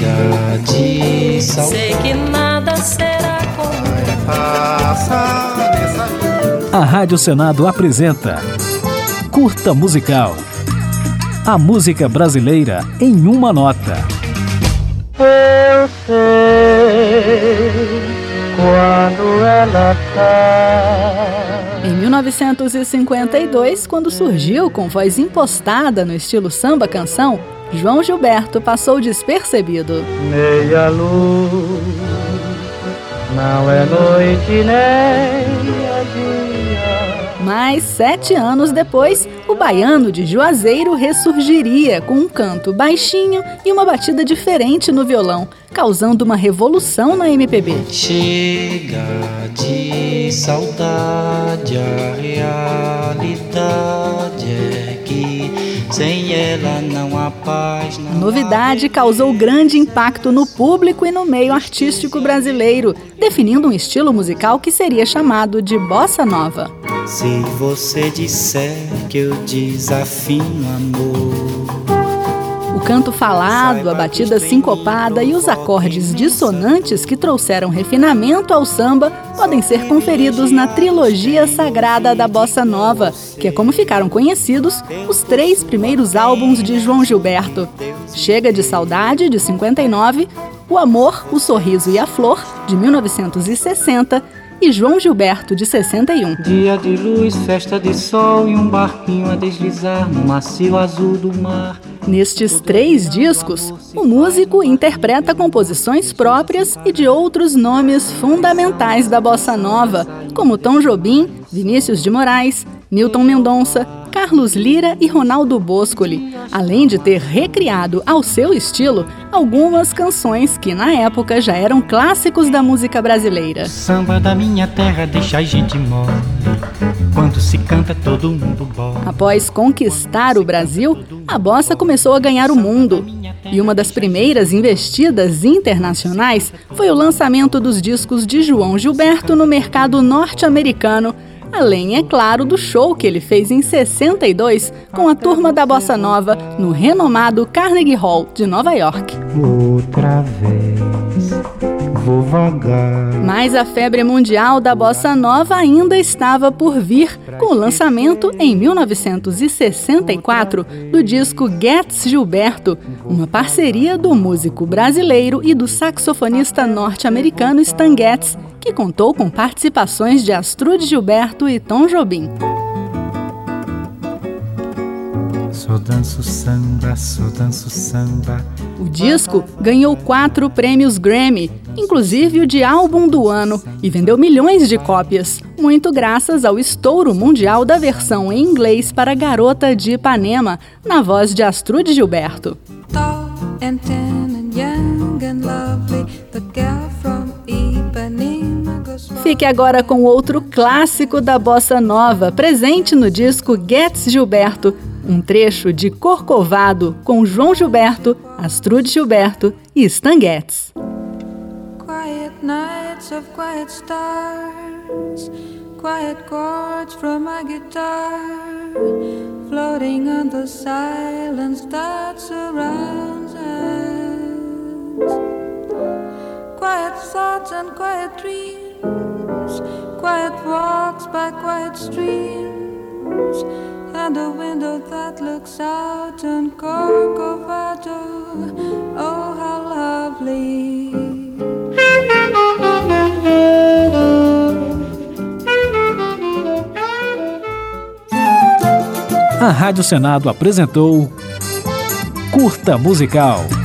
chega de saudade. Sei que nada será como A Rádio Senado apresenta Curta Musical. A música brasileira em uma nota. Eu sei quando ela tá. Em 1952, quando surgiu com voz impostada no estilo samba-canção, João Gilberto passou despercebido. Meia luz, não é noite nem é dia. Mas 7 anos depois, o baiano de Juazeiro ressurgiria com um canto baixinho e uma batida diferente no violão, causando uma revolução na MPB. Chega de saudade, a realidade é que sem ela não há paz. A novidade causou grande impacto no público e no meio artístico brasileiro, definindo um estilo musical que seria chamado de bossa nova. Se você disser que eu desafino amor. O canto falado, a batida sincopada e os acordes dissonantes que trouxeram refinamento ao samba podem ser conferidos na trilogia sagrada da Bossa Nova, que é como ficaram conhecidos os 3 primeiros álbuns de João Gilberto. Chega de Saudade, de 59, O Amor, o Sorriso e a Flor, de 1960, e João Gilberto, de 61. Dia de luz, festa de sol e um barquinho a deslizar no macio azul do mar. Nestes 3 discos, o músico interpreta composições próprias e de outros nomes fundamentais da bossa nova, como Tom Jobim, Vinícius de Moraes, Newton Mendonça, Carlos Lyra e Ronaldo Boscoli, além de ter recriado ao seu estilo algumas canções que na época já eram clássicos da música brasileira. Samba da minha terra deixa a gente mole, quando se canta todo mundo bola. Após conquistar o Brasil, a bossa começou a ganhar o mundo. E uma das primeiras investidas internacionais foi o lançamento dos discos de João Gilberto no mercado norte-americano, além, é claro, do show que ele fez em 62 com a turma da Bossa Nova no renomado Carnegie Hall de Nova York. Outra vez, vou vagar. Mas a febre mundial da Bossa Nova ainda estava por vir, com o lançamento em 1964 do disco Getz Gilberto, uma parceria do músico brasileiro e do saxofonista norte-americano Stan Getz, que contou com participações de Astrud Gilberto e Tom Jobim. Só danço samba, só danço samba. O disco ganhou 4 prêmios Grammy, inclusive o de álbum do ano, e vendeu milhões de cópias, muito graças ao estouro mundial da versão em inglês para Garota de Ipanema, na voz de Astrud Gilberto. Fique agora com outro clássico da Bossa Nova, presente no disco Getz Gilberto, um trecho de Corcovado com João Gilberto, Astrud Gilberto e Stan Getz. Quiet nights of quiet stars, quiet chords from my guitar, floating on the silence that surrounds us. Quiet thoughts and quiet dreams, quiet walks by quiet streams, and a window that looks out on Corcovado. Oh, how lovely. A Rádio Senado apresentou Curta Musical.